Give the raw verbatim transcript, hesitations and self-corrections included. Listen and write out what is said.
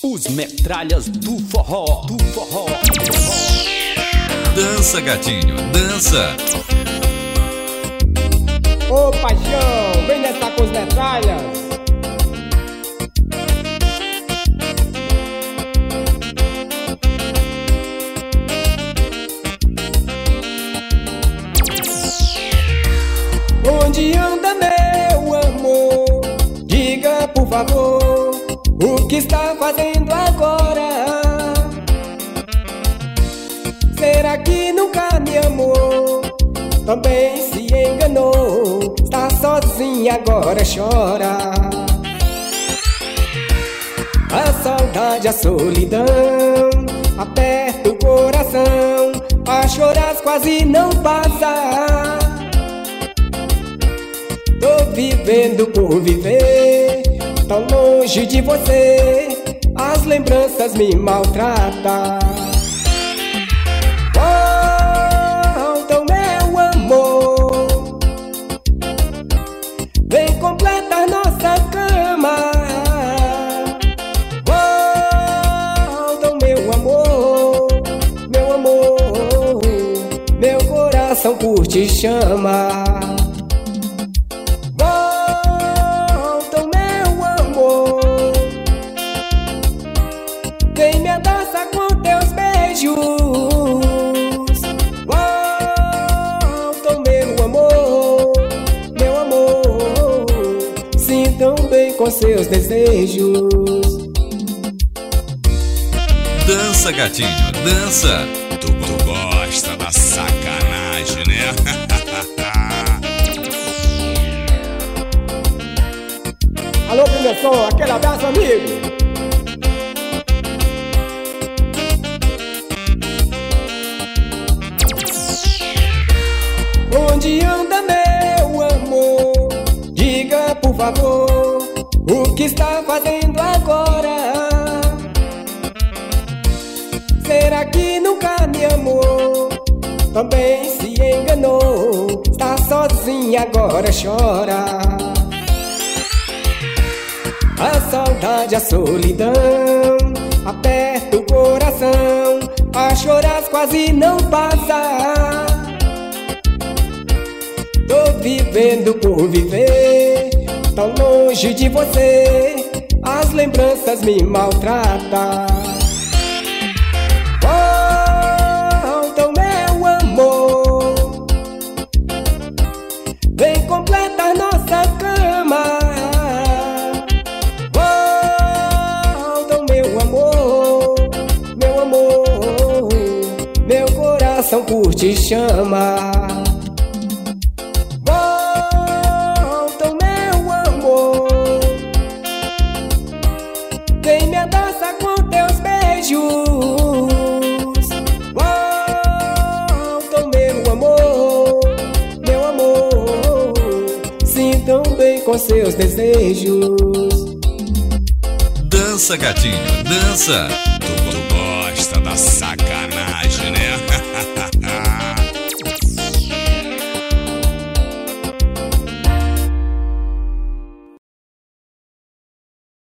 Os metralhas do forró, do forró, do forró. Dança, gatinho, dança. Ô paixão, vem dançar com os metralhas. Onde anda meu amor? Diga por favor, o que está fazendo agora? Será que nunca me amou? Também se enganou, está sozinha agora, chora. A saudade, a solidão aperta o coração, a chorar quase não passa. Tô vivendo por viver, tão longe de você, as lembranças me maltratam. Volta, meu amor, vem completar nossa cama. Volta, meu amor, meu amor, meu coração por ti chama. Vem me abraçar com teus beijos. Volta, meu amor, meu amor, sintam bem com seus desejos. Dança, gatinho, dança. Tu, tu gosta da sacanagem, né? Alô, primeiro som, aquele abraço, amigo. Onde anda meu amor? Diga por favor, o que está fazendo agora? Será que nunca me amou? Também se enganou, está sozinha agora, chora. A saudade, a solidão aperta o coração, a chorar quase não passa. Tô vivendo por viver, tão longe de você, as lembranças me maltratam. Volta, meu amor, vem completar nossa cama. Volta, meu amor, meu amor, meu coração por ti chama. Vem me abraçar com teus beijos. Volta, meu amor, meu amor, sintam bem com seus desejos. Dança, gatinho, dança.